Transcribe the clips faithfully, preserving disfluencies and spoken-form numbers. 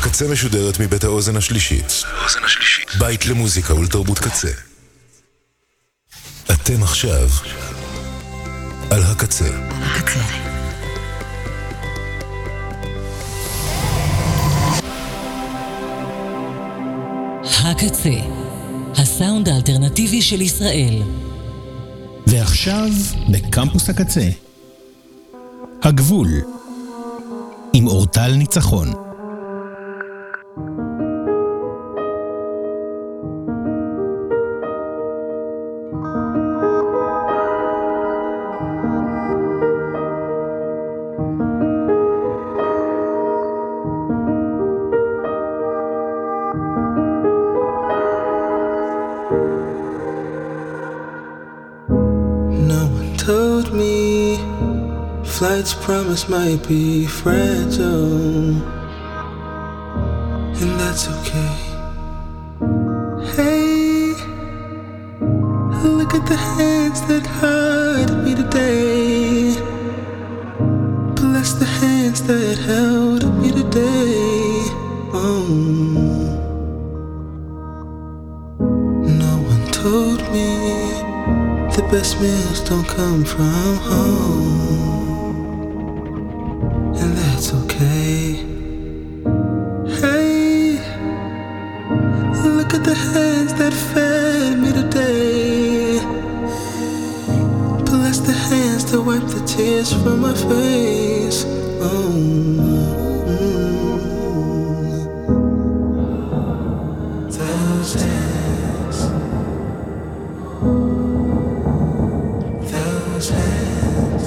הקצה משודרת מבית האוזן השלישית. בית למוזיקה ולתרבות קצה. אתם עכשיו על הקצה. הקצה. הקצה, הסאונד האלטרנטיבי של ישראל. ועכשיו בקמפוס הקצה, הגבול, עם אורטל ניצחון. Flight's promise might be fragile, and that's okay. Hey, look at the hands that hurt me today. Bless the hands that held me today. Oh, no one told me the best meals don't come from home. And that's okay. Hey, look at the hands that fed me today. Bless the hands that wipe the tears from my face. Oh, those hands, those hands.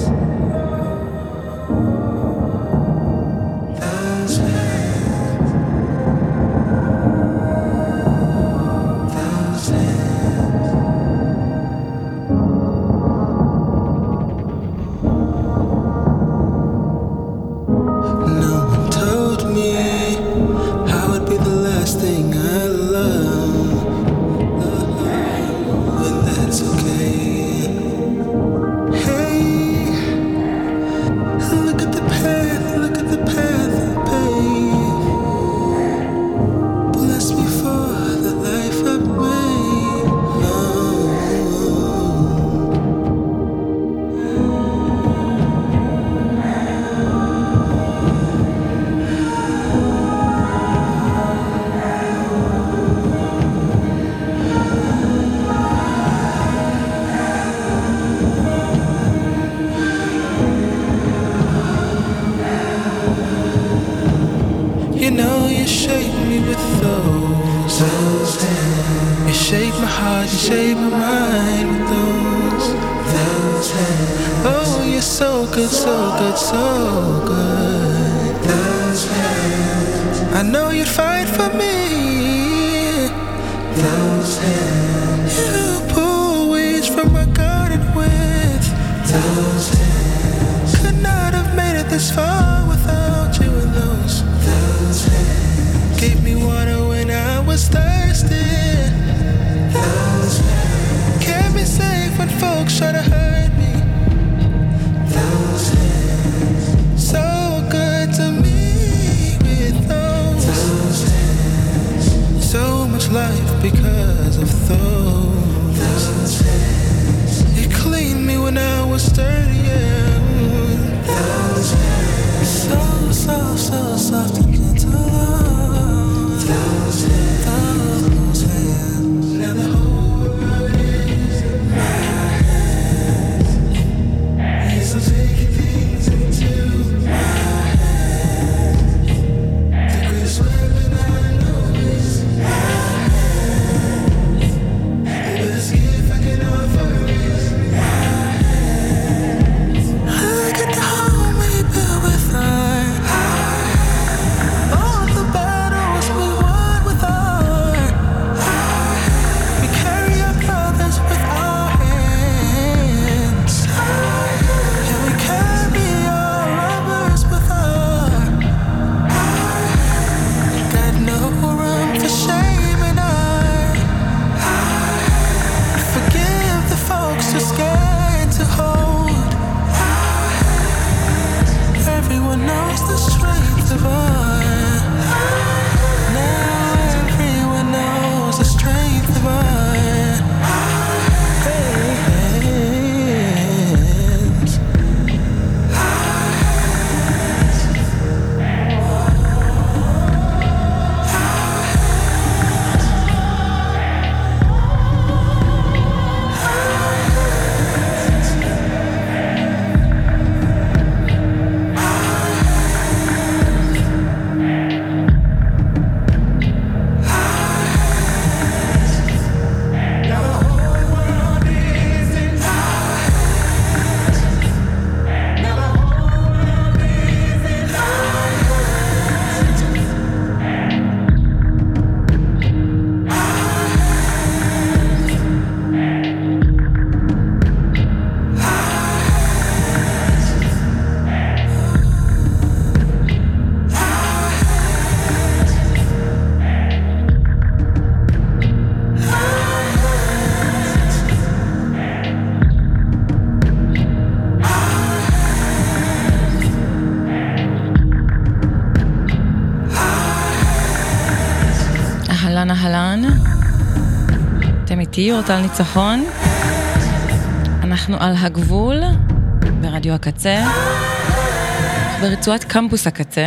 אהלן אהלן, אתם איתי אורטל ניצחון, אנחנו על הגבול ברדיו הקצה, ברצועת קמפוס הקצה.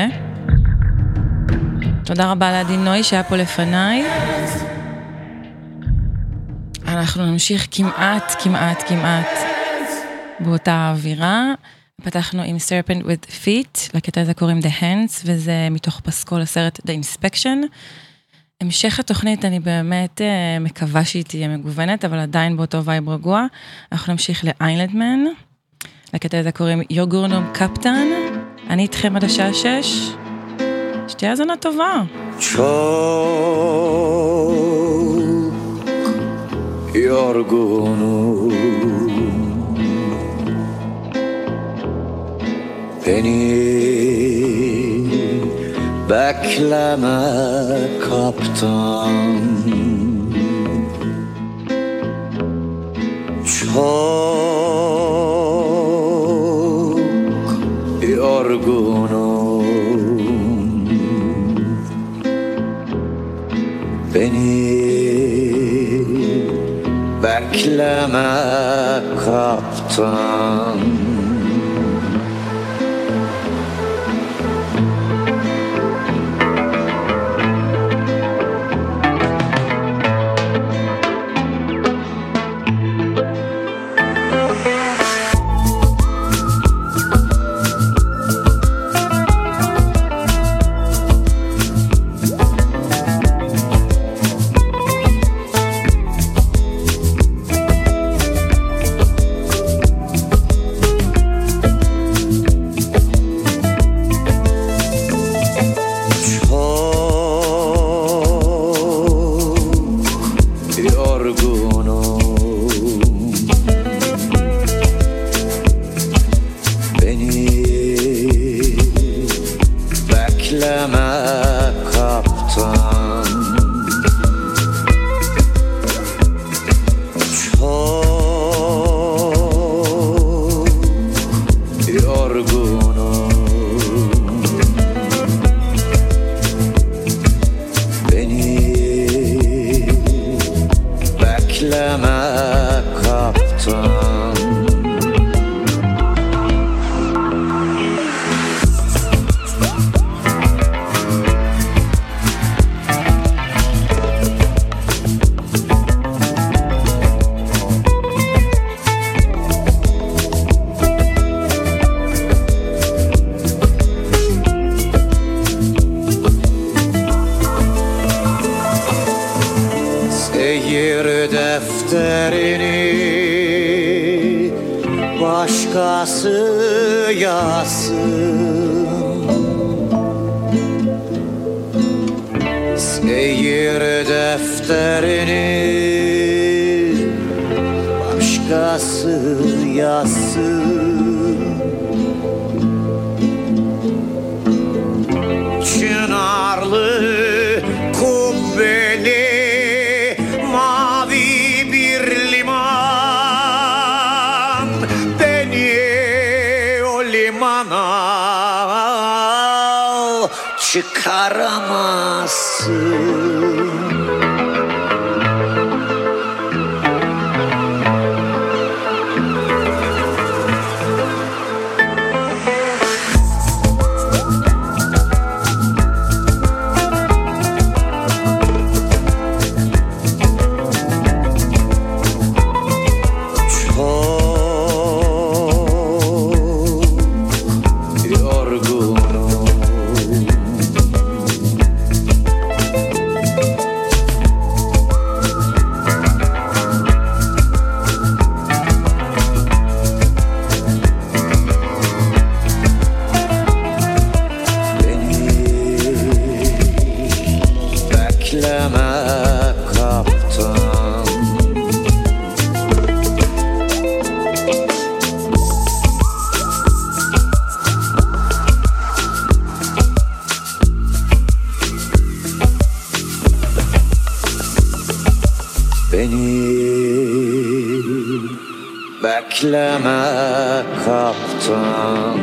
תודה רבה לעדי נוי שהיה פה לפניי. אנחנו נמשיך כמעט כמעט כמעט באותה האווירה. פתחנו עם Serpent with Feet, לקטע הזה קוראים The Hands, וזה מתוך פסקול הסרט The Inspection. המשך התוכנית אני באמת uh, מקווה שהיא תהיה מגוונת, אבל עדיין באותו וייב רגוע. אנחנו נמשיך לאיילנדמן, לקטע הזה קוראים יוגורנום קפטן. אני איתכם עד השעה שש. שתהיה האזנה טובה. çok yorgunum, beni bekleme kaptan. Çok yorgunum, beni bekleme kaptan. bekleme kaptan.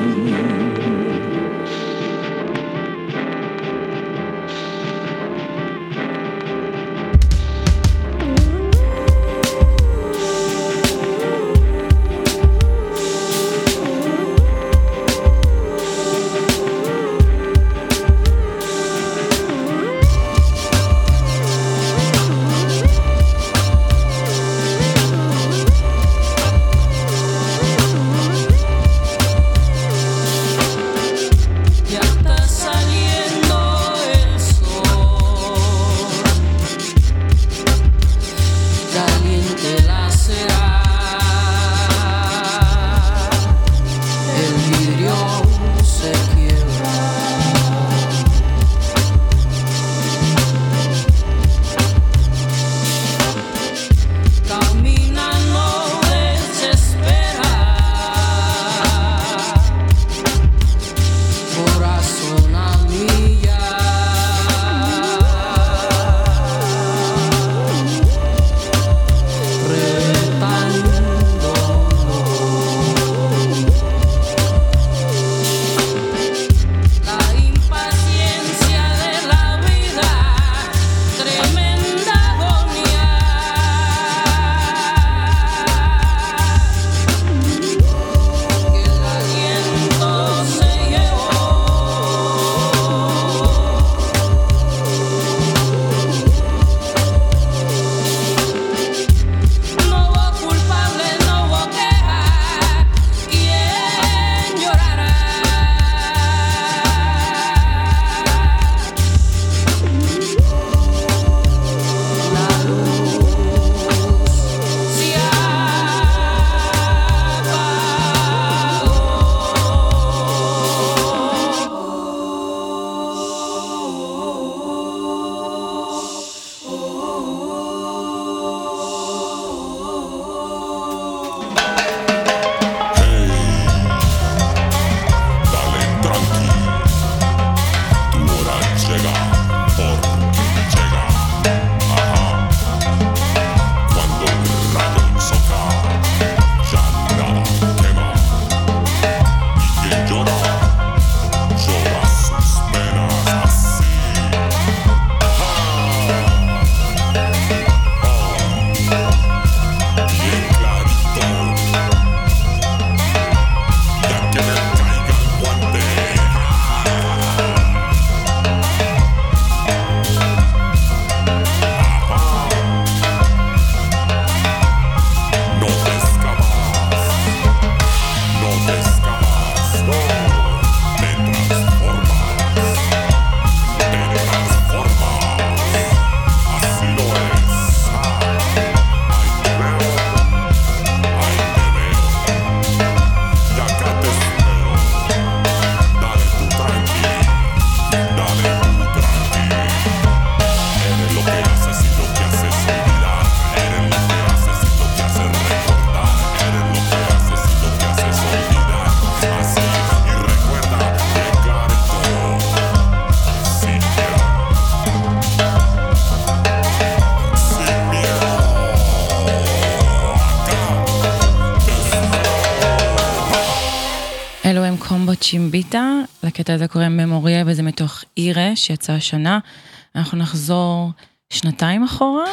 צ'ימביטה, לקטע הזה קוראים ממוריה, וזה מתוך אירה שיצא השנה. אנחנו נחזור שנתיים אחורה.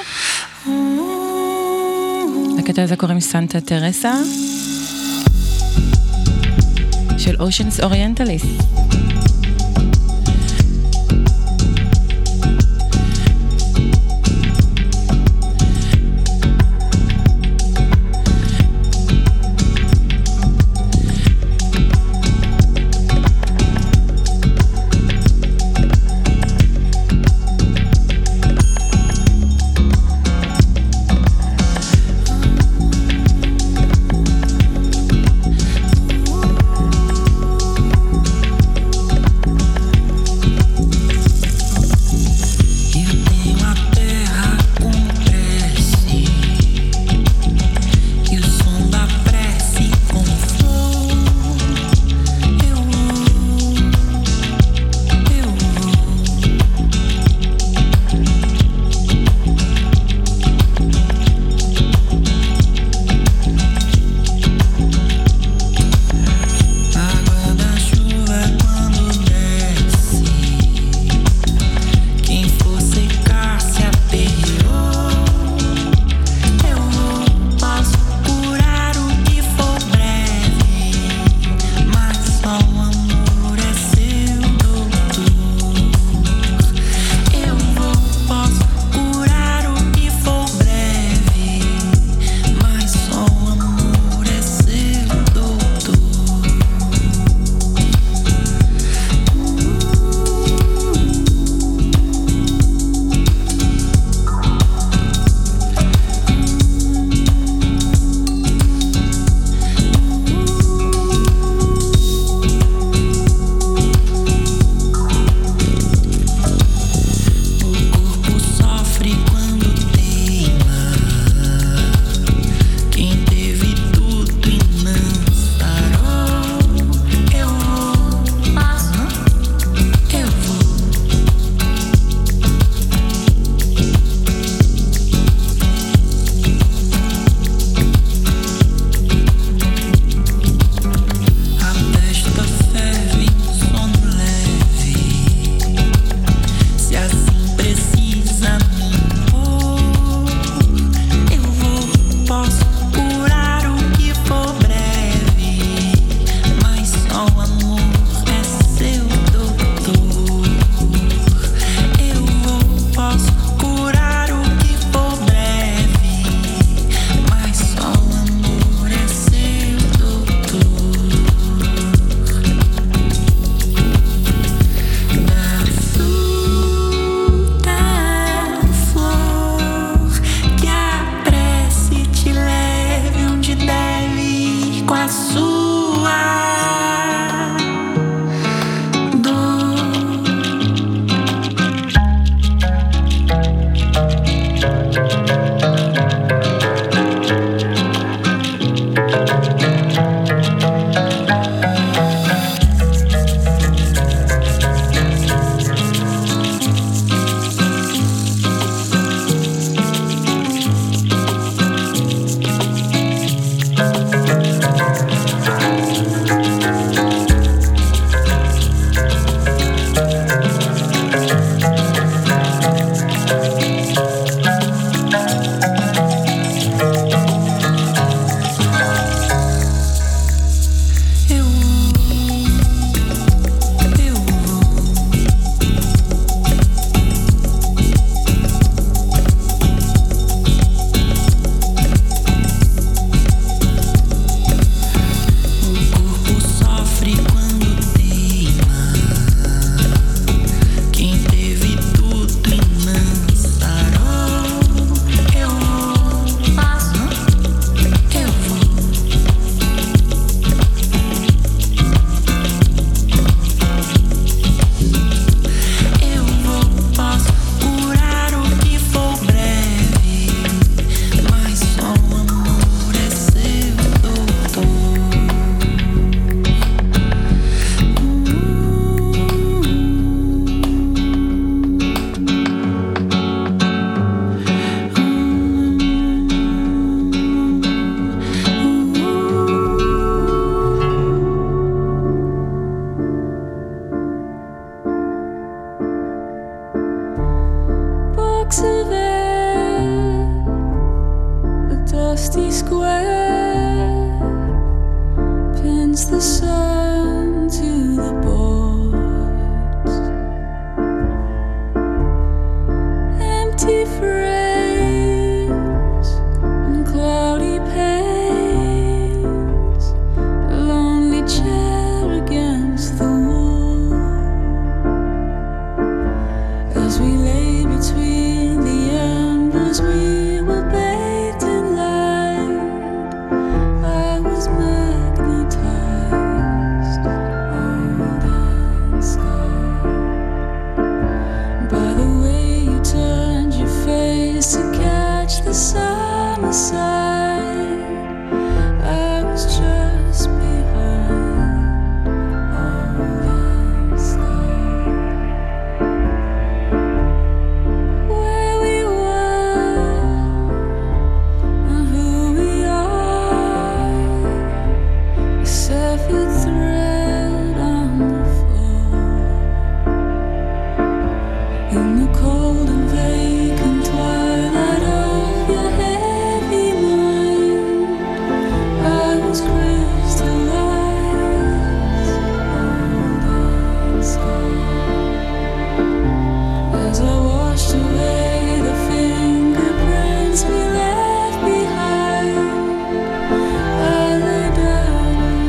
לקטע הזה קוראים סנטה טרסה של אושנס אוריינטליסט. blocks of air, a dusty square, pins the sun to the boards. Empty frames and cloudy panes, a lonely chair against the wall. As we lay between the embers, we were bathed in light. I was magnetized, old and scarred, by the way you turned your face to catch the summer side. I was just behind, old and scarred. Where we were and who we are, a severed thread on the floor. In the cold and vacant twilight of your heavy mind, I was crystallized, old and scarred. As I washed away the fingerprints we left behind, I lay down and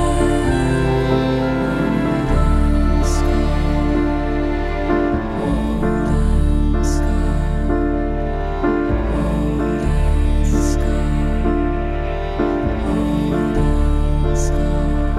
cried, old and scarred, old and scarred, old and scarred, old and scarred,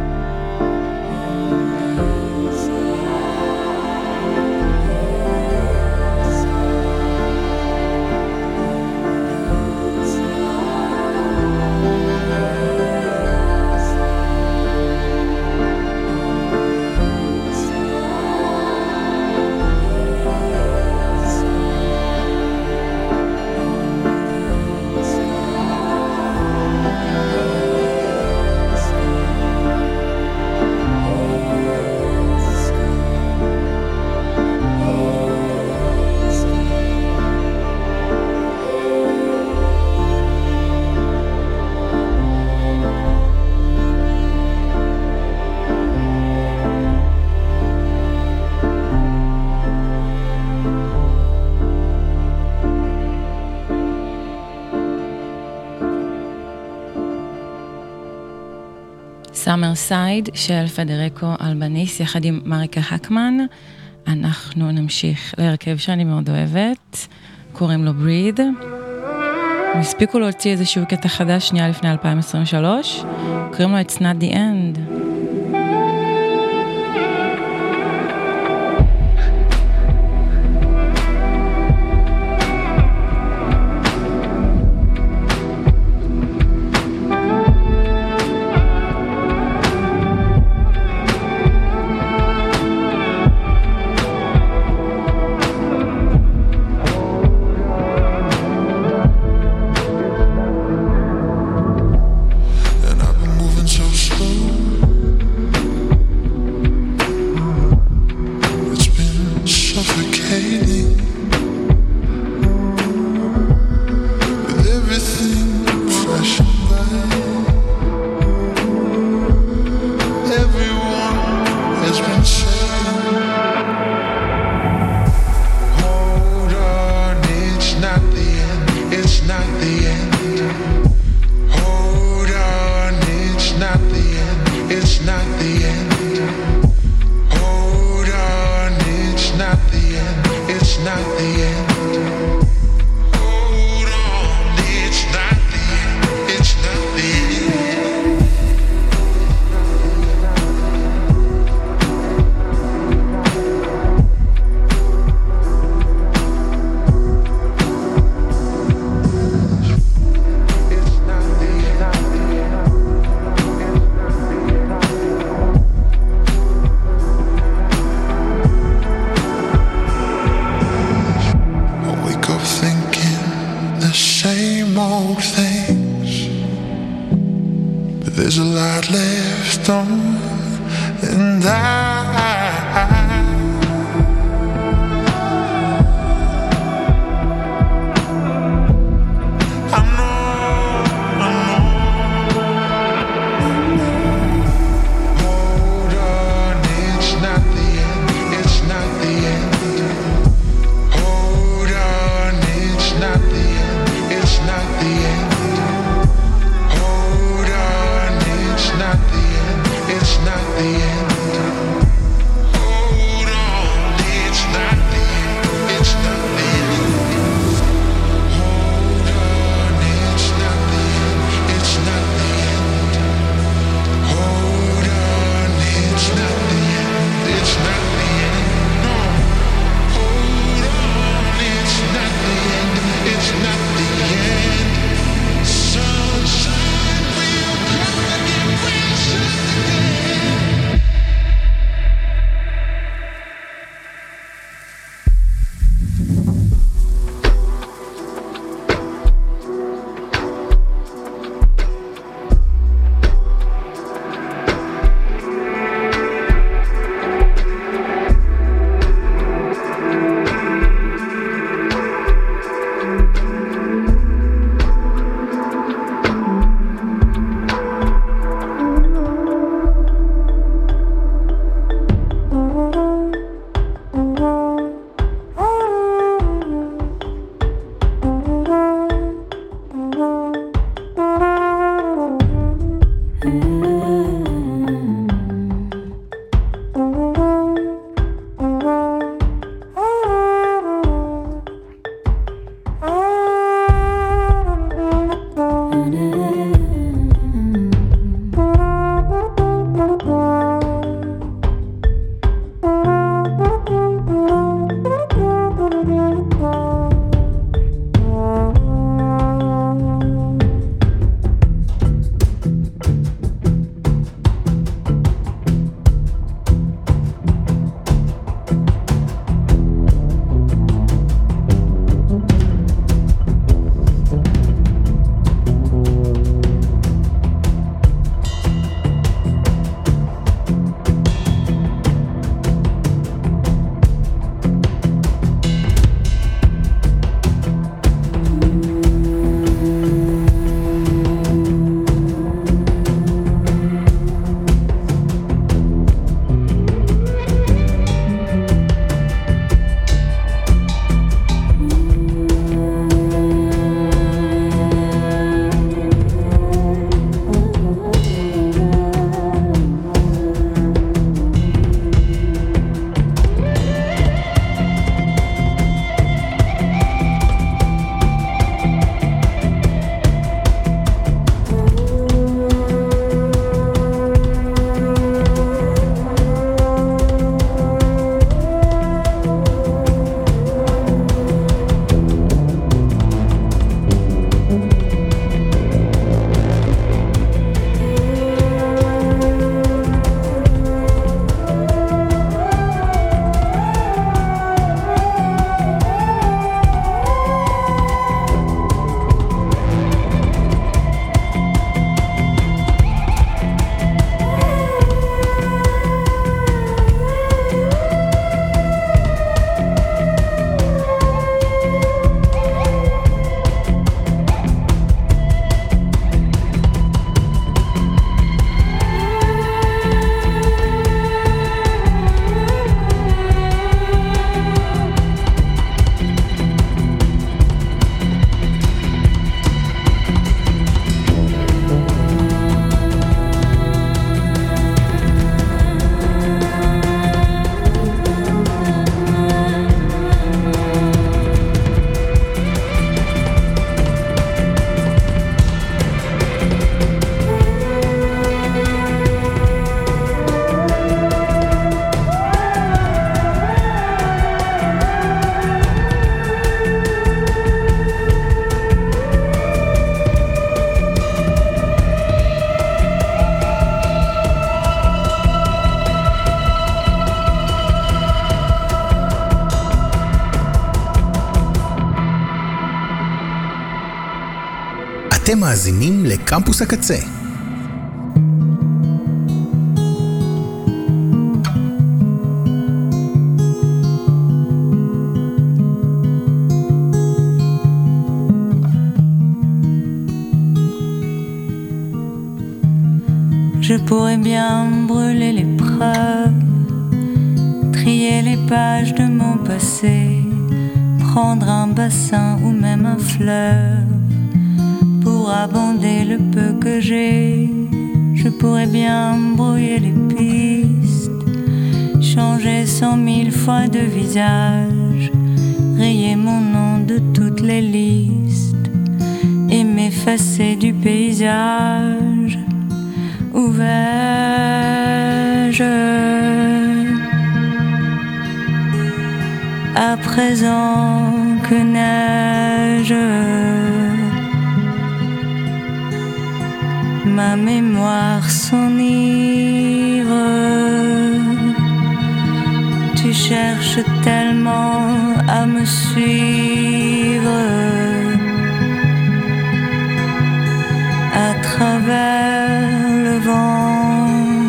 סאמר סייד של פדריקו אלבניס יחד עם מריקה הקמן. אנחנו נמשיך להרכב שאני מאוד אוהבת, קוראים לו בריד. הם הספיקו להוציא איזשהו קטע חדש שנייה לפני אלפיים עשרים ושלוש, קוראים לו It's Not The End. And I've been moving so slow. It's been suffocating with everything flashing by. Everyone has been saying, hold on, it's not the end, it's not the end. Hold on, it's not the end, it's not the end. Hold on, it's not the end, it's not the end. אתם מאזינים לקמפוס הקצה. Je pourrais bien brûler les preuves, trier les pages de mon passé, prendre un bassin ou même un fleuve pour abonder le peu que j'ai. Je pourrais bien brouiller les pistes, changer cent mille fois de visage, rayer mon nom de toutes les listes et m'effacer du paysage. Où vais-je à présent que neige? Ma mémoire s'enivre. Tu cherches tellement à me suivre à travers le vent.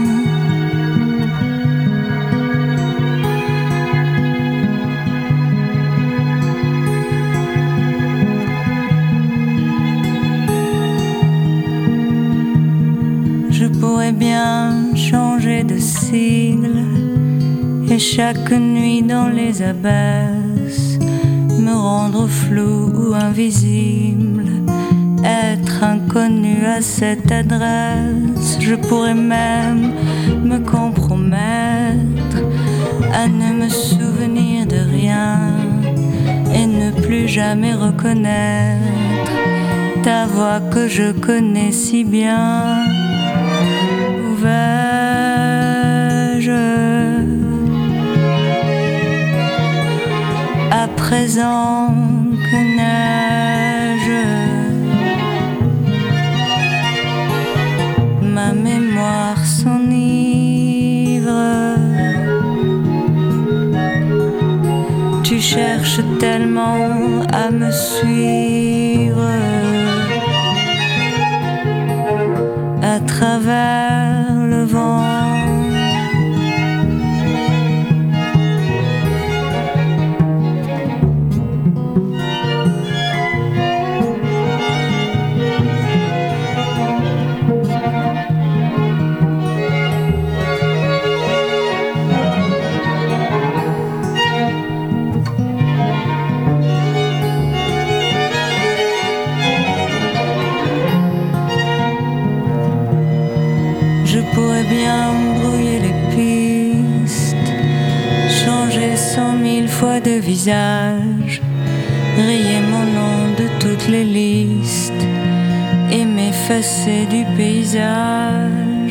Je pourrais bien changer de sigle et chaque nuit dans les abysses me rendre flou ou invisible, être inconnu à cette adresse. Je pourrais même me compromettre à ne me souvenir de rien et ne plus jamais reconnaître ta voix que je connais si bien. Où vais-je à présent que neige? Ma mémoire s'enivre. Tu cherches tellement à me suivre à travers le vent. Je pourrais bien brouiller les pistes, changer cent mille fois de visage, rayer mon nom de toutes les listes et m'effacer du paysage.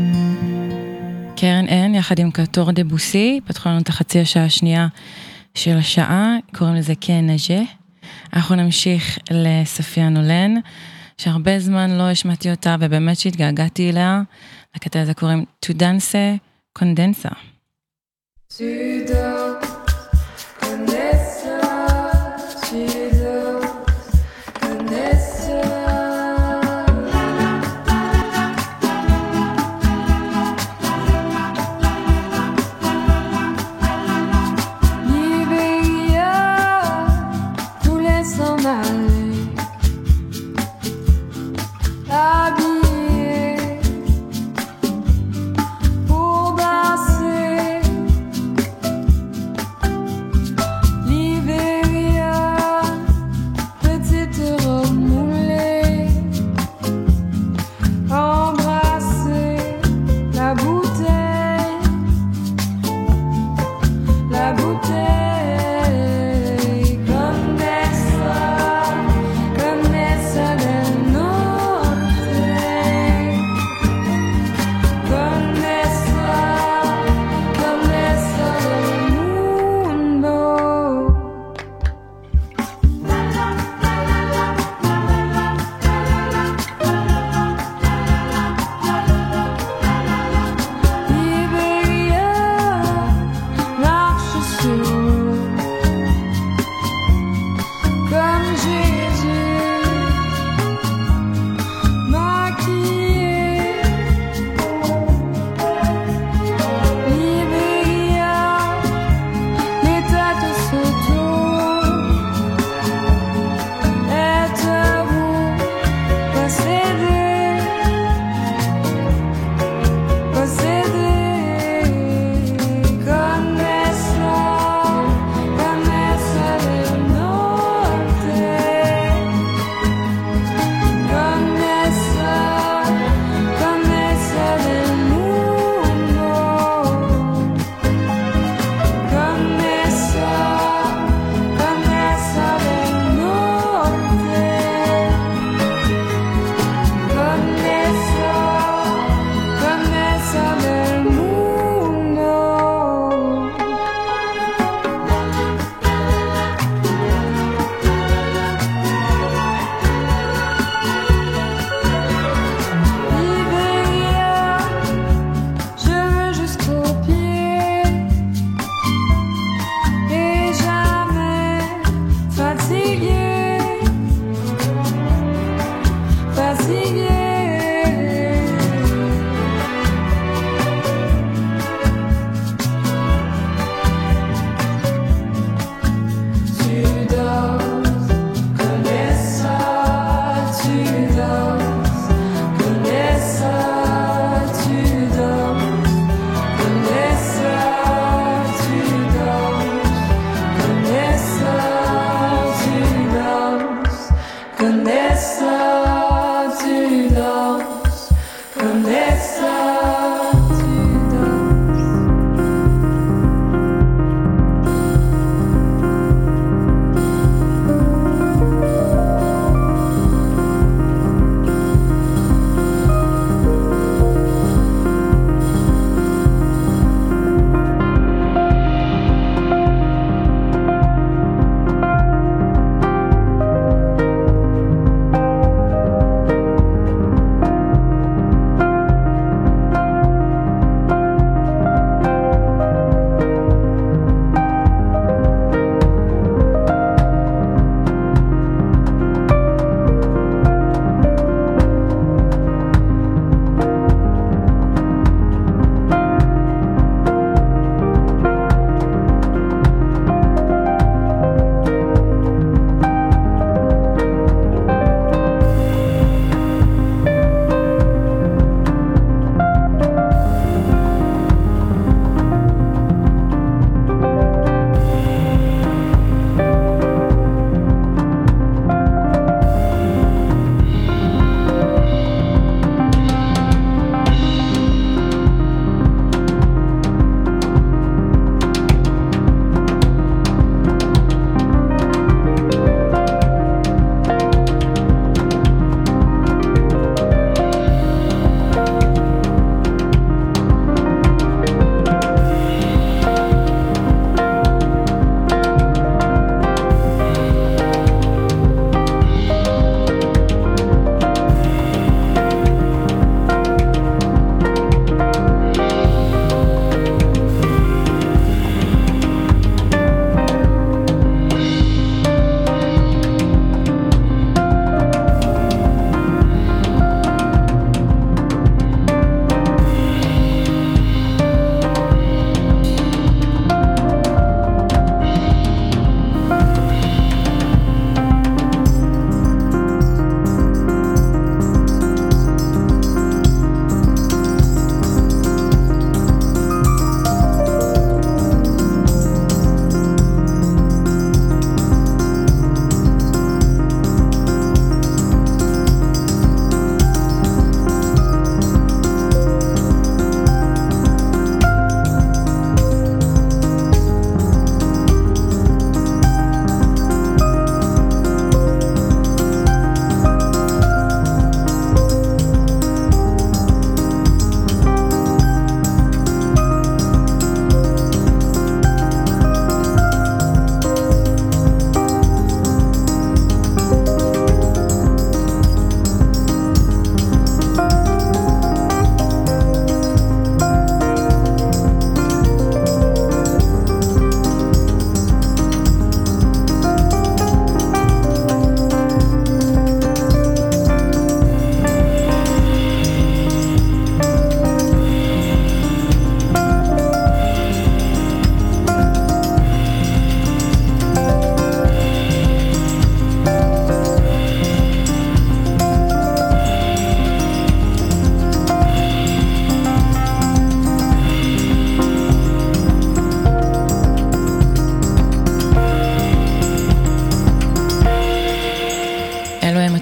קרן אין, יחד עם קטור דבוסי, פתחו לנו את החצי השעה השנייה של השעה, קוראים לזה קנג'ה. אנחנו נמשיך לספיה נולן, שהרבה זמן לא השמעתי אותה, ובאמת שהתגעגעתי אליה. לקטע הזה קוראים To Dance Condensa. To dance condensa, to dance condensa. Libéria voulait s'en aller, habillé pour danser.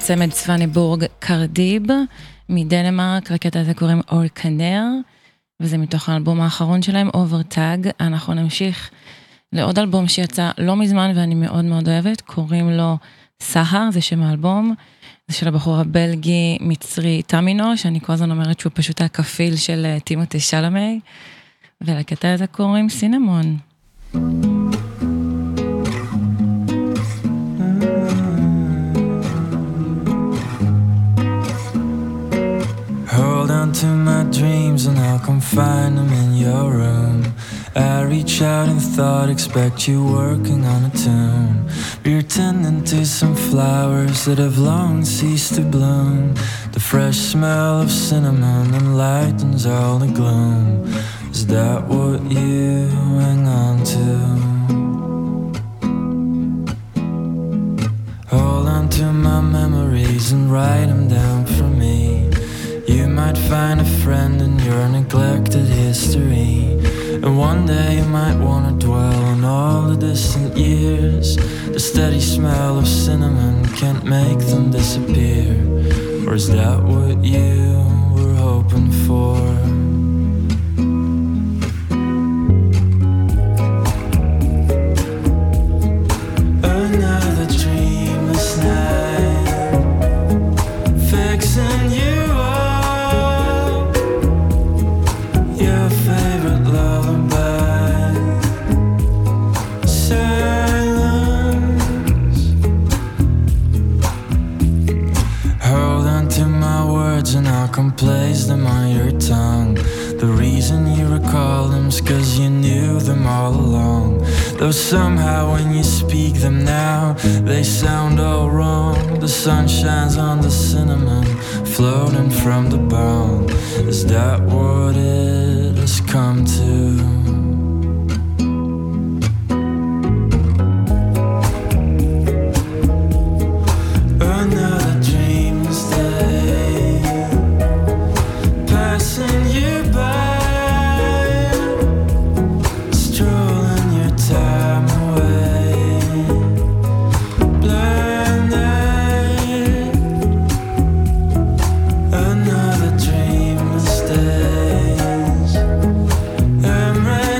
צמד סוונבורג קרדיב מדנמרק, לקטע הזה קוראים אורקנר, וזה מתוך האלבום האחרון שלהם, אוברטאג. אנחנו נמשיך לעוד אלבום שיצא לא מזמן ואני מאוד מאוד אוהבת, קוראים לו סהר, זה שם האלבום, זה של הבחור הבלגי מצרי תמינו, שאני כל הזמן אומרת שהוא פשוט הכפיל של טימותי שלמי, ולקטע הזה קוראים סינמון. Hold on to my dreams and I'll come find them in your room. I reach out in thought, expect you working on a tune. You're tending to some flowers that have long ceased to bloom. The fresh smell of cinnamon enlightens all the gloom. Is that what you hang on to? Hold on to my memories and write them down for me. You might find a friend in your neglected history, and one day you might want to dwell on all the distant years. The steady smell of cinnamon can't make them disappear. Or is that what you were hoping for? Another dreamless night, fixing you and I'll come place them on your tongue. The reason you recall them's cause you knew them all along. Though somehow when you speak them now, they sound all wrong. The sun shines on the cinnamon floating from the bone. Is that what it has come to? Another dreamless days. I'm ready.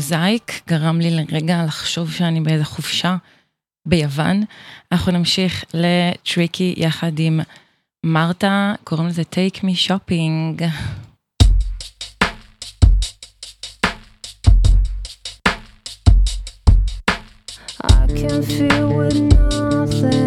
מוזאיק, גרם לי לרגע לחשוב שאני באיזה חופשה ביוון. אנחנו נמשיך לטריקי יחד עם מרתה, קוראים לזה Take Me Shopping. I can feel with nothing.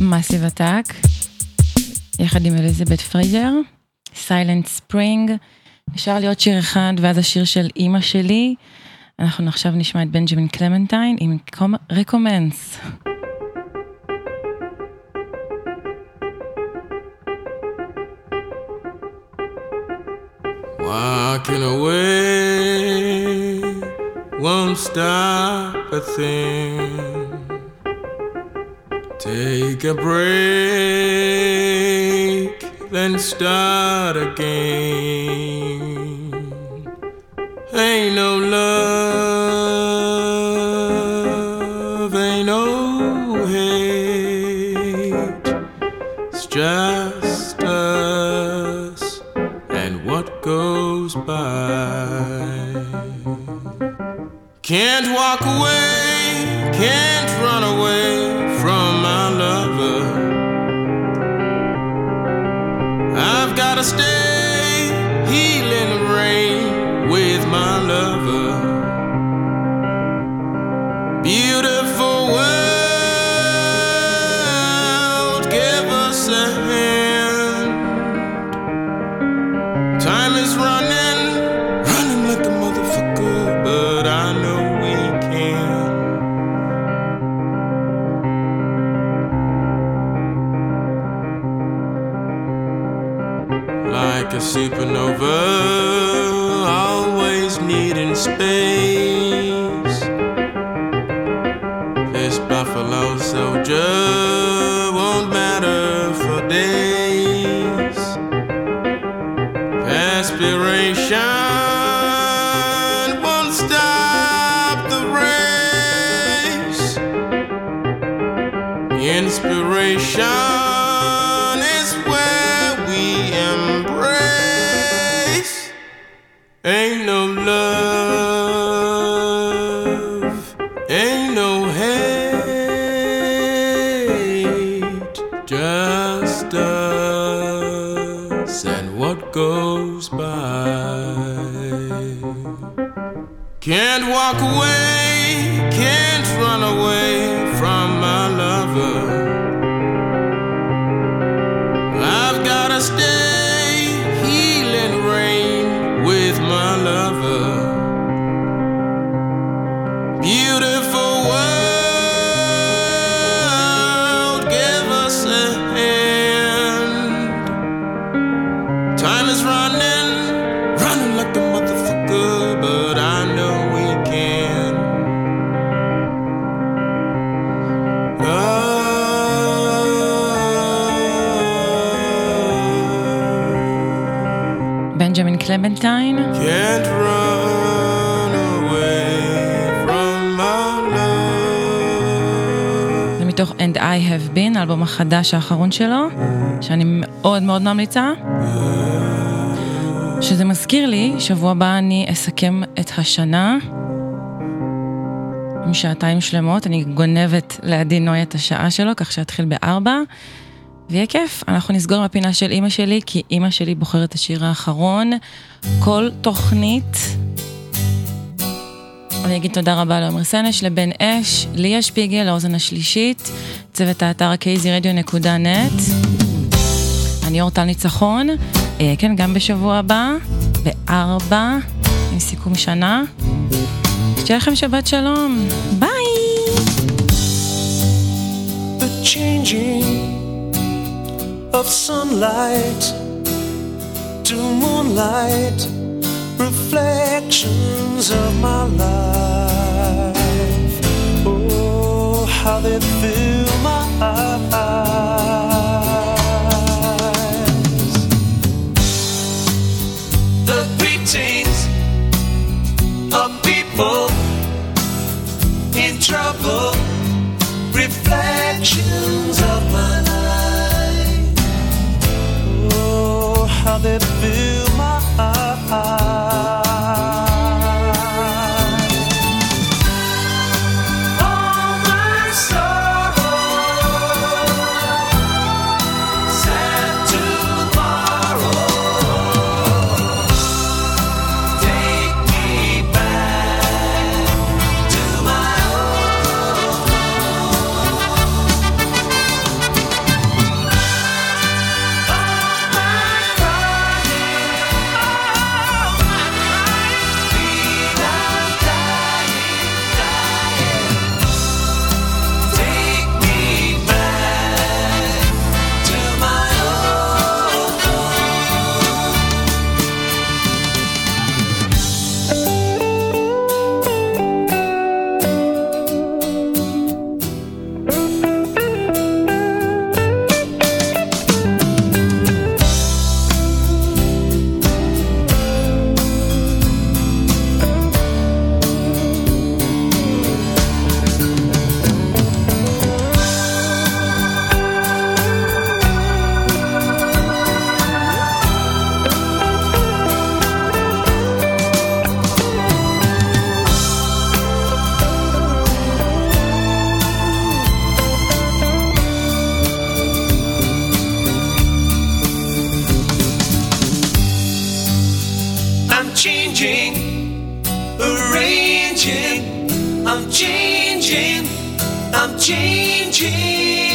Massive Attack, יחד עם אליזבת פריזר, Silent Spring. נשאר להיות שיר אחד ואז השיר של אמא שלי. אנחנו עכשיו נשמע את בנג'מין קלמנטיין עם Recommence. Walking away won't stop a thing. Take a break, then start again. Ain't no love, ain't no hate. It's just us and what goes by. Can't walk away, can't run away from my lover. I've gotta stay, healing the rain with my lover. Beautiful world, give us a hand. Time is running, running like a motherfucker, but I know we can. Like a supernova, always needing space. This buffalo soldier won't matter for days. Aspiration won't stop the race. Inspiration is where we embrace. Ain't no love, ain't no hate, just us and what goes by. Can't walk away, can't run away from my lover. I've gotta stay, healing rain with my lover. Beautiful world, give us a hand. Time is running, running like a motherfucker, but I know we can. בנג'מין קלמנטיין. Can't run away from my love. זה מתוך And I Have Been, האלבום החדש האחרון שלו, שאני מאוד מאוד ממליצה. שזה מזכיר לי, שבוע הבא אני אסכם את השנה עם שעתיים שלמות. אני גונבת לידי נוי את השעה שלו, כך שאתחיל בארבע. ויהיה כיף, אנחנו נסגור מהפינה של אמא שלי, כי אמא שלי בוחרת את השיר האחרון. כל תוכנית. אני אגיד תודה רבה לעומר סנש, לבן אש, ליה שפיגל, לאוזן השלישית, צוות האתר קייזי רדיו נקודה נט. אני אורטל ניצחון, כן, גם בשבוע הבא, בארבע, עם סיכום שנה. שתהיה לכם שבת שלום, ביי! The changing of sunlight to moonlight, reflections of my life. Oh, how they fill my eyes. The greetings of people in trouble, reflections of my life. Oh, how they fill my eyes. All my sorrow I'm changing, I'm changing.